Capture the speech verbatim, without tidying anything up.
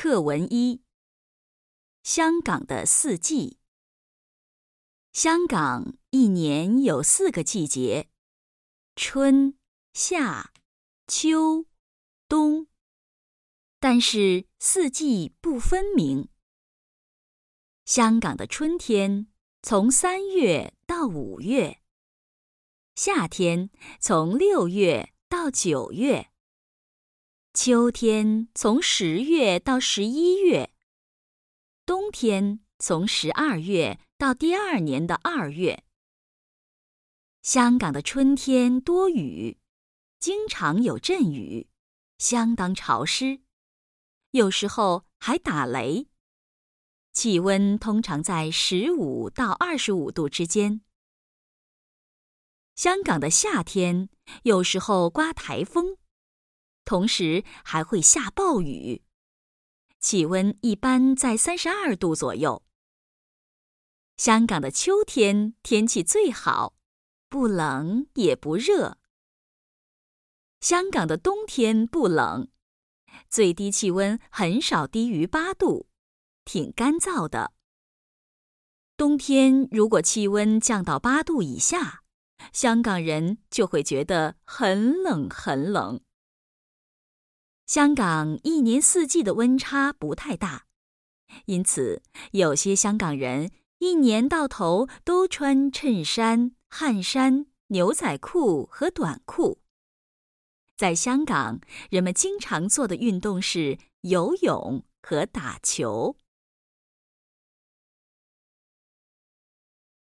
课文一：香港的四季。香港一年有四个季节：春、夏、秋、冬。但是四季不分明。香港的春天从三月到五月，夏天从六月到九月，秋天从十月到十一月，冬天从十二月到第二年的二月。香港的春天多雨，经常有阵雨，相当潮湿，有时候还打雷。气温通常在十五到二十五度之间。香港的夏天有时候刮台风，同时还会下暴雨，气温一般在三十二度左右。香港的秋天天气最好，不冷也不热。香港的冬天不冷，最低气温很少低于八度，挺干燥的。冬天如果气温降到八度以下，香港人就会觉得很冷很冷。香港一年四季的温差不太大，因此有些香港人一年到头都穿衬衫、汗衫、牛仔裤和短裤。在香港，人们经常做的运动是游泳和打球。